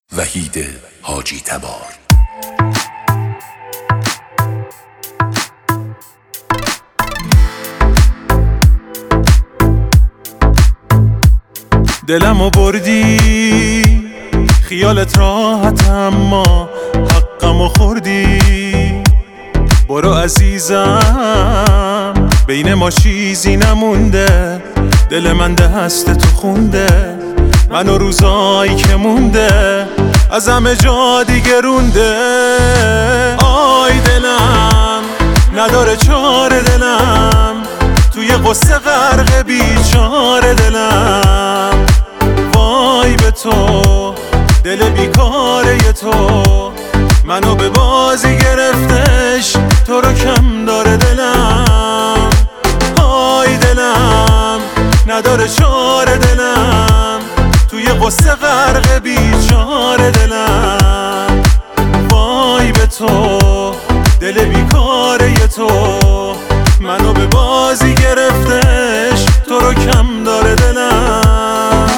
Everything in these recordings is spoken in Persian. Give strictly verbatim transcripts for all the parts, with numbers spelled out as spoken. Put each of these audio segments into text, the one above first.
وحید حاجی تبار. دلمو بردی خیالت راحت اما حقمو خوردی. برو عزیزم بین ما چیزی نمونده، دل من دست تو خونده، من و روزایی که مونده از همه جا دیگه رونده. آی دلم نداره چاره، دلم توی قصه غرق بیچاره. دلم وای به تو دل بیکاره تو، منو به بازی گرفتش تو رو کم داره. دلم آی دلم نداره چاره، دلم توی قصه غرق بیچاره. دلم وای به تو دل بیکاره تو، منو به بازی گرفتش تو رو کم داره. دلم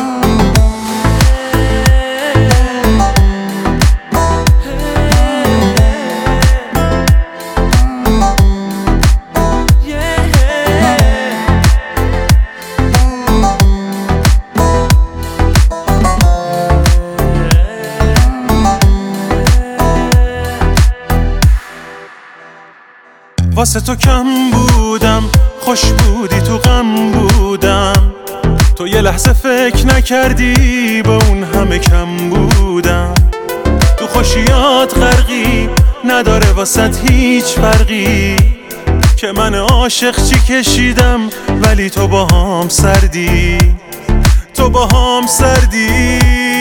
واسه تو کم بودم، خوش بودی تو غم بودم، تو یه لحظه فکر نکردی به اون همه کم بودم. تو خوشیات غرقی نداره واسط هیچ فرقی، که من عاشق چی کشیدم ولی تو با هم سردی، تو با هم سردی.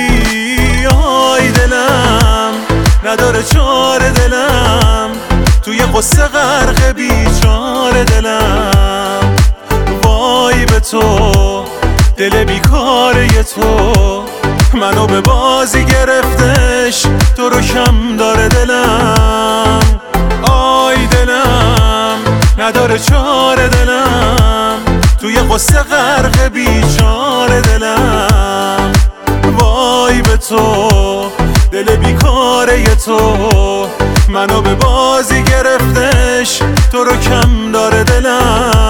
آی دلم نداره چاره، دلم توی قصه غرق بیچاره. دلم وای به تو دل بیکاره تو، منو به بازی گرفتش تو رو کم داره. دلم آی دلم نداره چاره، دلم توی قصه غرق بیچاره. دلم وای به تو دل بیکاره تو، منو به بازی گرفتش تو رو کم داره. دلم